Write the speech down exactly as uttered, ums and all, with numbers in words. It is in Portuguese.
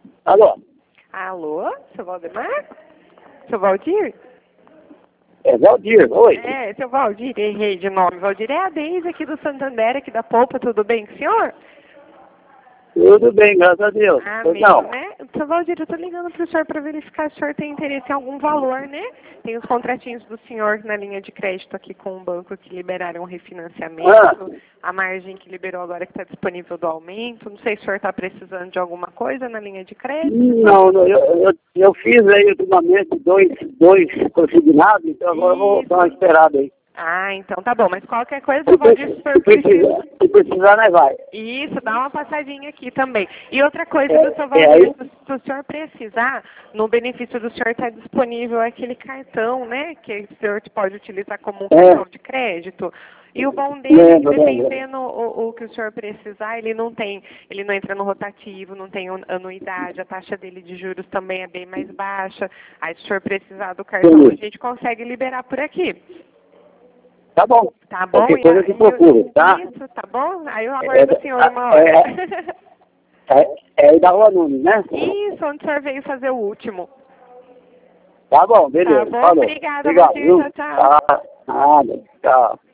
Alô? Alô, seu Valdemar? Seu Valdir? É Valdir, oi. É, seu Valdir, errei de nome. Valdir é a Deise aqui do Santander, aqui da Polpa, tudo bem com o senhor? Tudo bem, graças a Deus. Pois Amém, não. né? Seu Valdir, eu tô ligando pro senhor para verificar se o senhor tem interesse em algum valor, né? Tem os contratinhos do senhor na linha de crédito aqui com o banco que liberaram o refinanciamento, Ah. a margem que liberou agora que está disponível do aumento. Não sei se o senhor está precisando de alguma coisa na linha de crédito. Não, não, eu, eu, eu fiz aí ultimamente dois, dois consignados, então agora eu vou dar uma esperada aí. Ah, então tá bom. Mas qualquer coisa, Se, eu vou pre- dizer se se, precisar, se precisar, né, vai. Isso, dá uma passadinha aqui também. E outra coisa É, do seu é Valdir, aí? se, se o senhor precisar, no benefício do senhor está disponível aquele cartão, né? Que o senhor pode utilizar como um É. cartão de crédito. E o bom dele é que Lembro, lembro. dependendo o, o que o senhor precisar, ele não tem, ele não entra no rotativo, não tem anuidade, a taxa dele de juros também é bem mais baixa. Aí se o senhor precisar do cartão, Entendi. a gente consegue liberar por aqui. Tá bom. Tá bom? Qualquer E coisa eu aí te procuro, tá? Isso, tá bom? Aí eu É, aguardo o senhor uma é, hora. é, é aí da Rua Nunes, né? Isso, onde o senhor veio fazer o último. Tá bom, beleza. Tá bom? Falou. Obrigada, Obrigado, Valdir. viu? Tchau, tchau. Tá. Nada. Tchau.